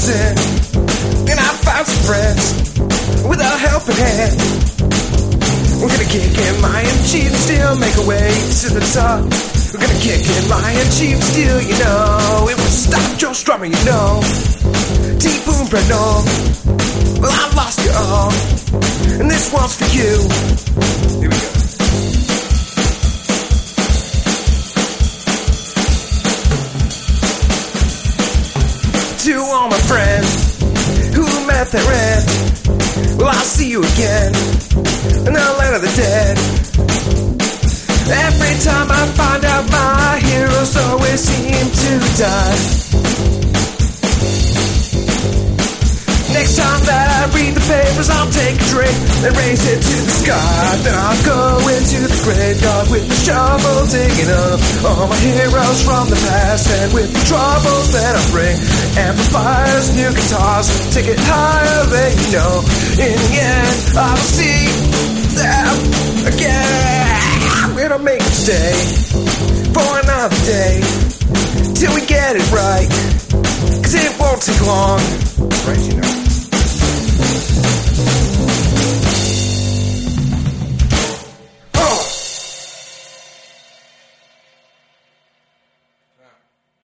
sin, and I found some friends with a helping hand. We're gonna kick in lion, cheat, and steal, make our way to the top. We're gonna kick in lion, cheat, and steal, you know. It will stop Joe Strummer, you know. T-Boom, Brendel. Well, I lost you all, and this one's for you. Here we go. To all my friends who met their end, well, I'll see you again in the land of the dead. Every time I find out, my heroes always seem to die. Next time that I read the papers, I'll take a drink and raise it to the sky. Then I'll go into the graveyard with the shovel, digging up all my heroes from the past. And with the troubles that I bring, amplifiers, new guitars, take it higher than you know. In the end, I'll see them again. We're gonna make them stay for another day till we get it right, 'cause it won't take long, right, you know.